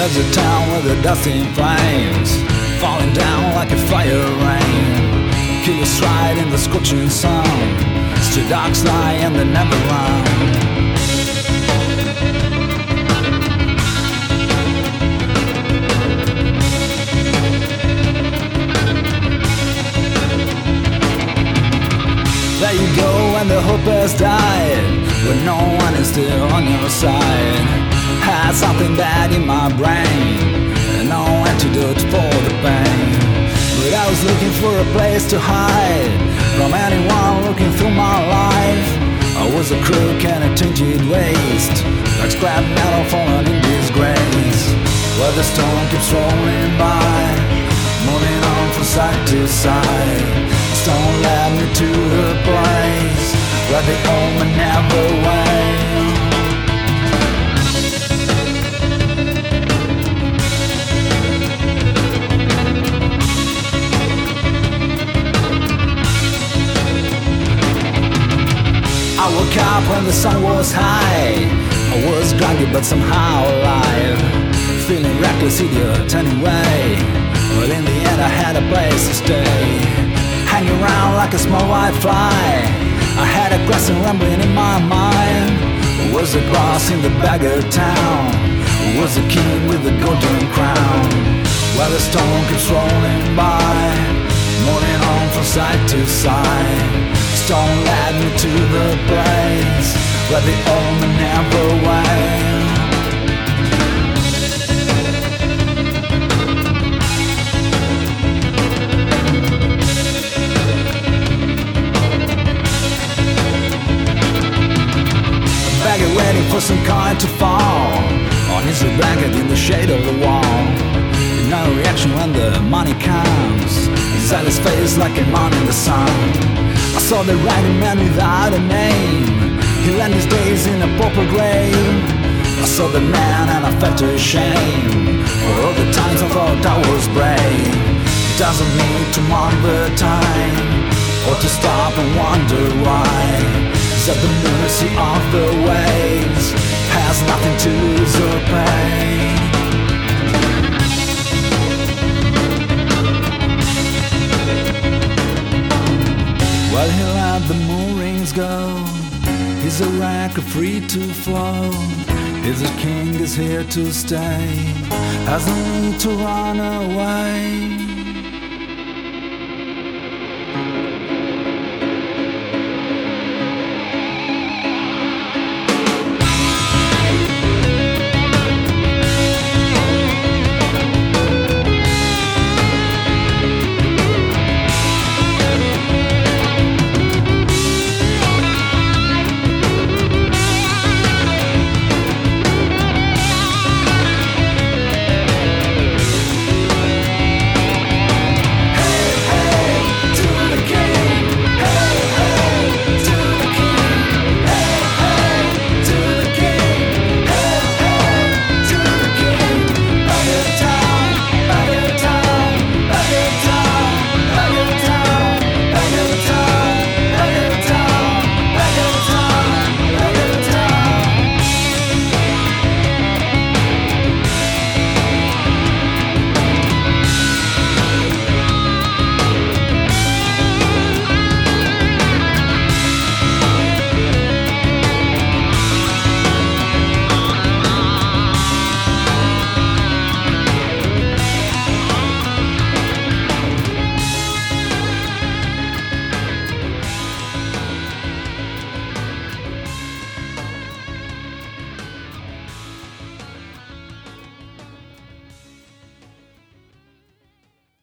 There's a town with the dust in flames, falling down like a fire rain. Killers stride in the scorching sun, stray dogs lie and they never run. There you go, and the hope has died, when no one is still on your side. Had something bad in my brain, and no antidote for the pain. But I was looking for a place to hide from anyone looking through my life. I was a crook and a tainted waste, like scrap metal fallen in disgrace. Where the storm keeps rolling by, moving on from side to side. Stone led me to a place where the omen never wail. I woke up when the sun was high. I was groggy but somehow alive, feeling reckless, idiot anyway. But in the end I had a place to stay, hanging around like a small white fly. I had a question rumbling in my mind. Who was the boss in the beggar town? Who was the king with the golden crown? While the storm keeps rolling by, moving on from side to side. Storm led me to the place where the omen never wail. Waiting for some kind to fall on his blanket in the shade of the wall. No reaction when the money comes, inside his face like a man in the sun. I saw the ragged man without a name, he lent his days in a pauper grave. I saw the man and I felt ashamed for all the times I thought I was brave. It doesn't need to mark the time, or to stop and wonder why. That the mercy of the waves has nothing to lose or pay. Well, he let the moorings go, he's a wreck free to flow. He's a king, is here to stay, has no need to run away.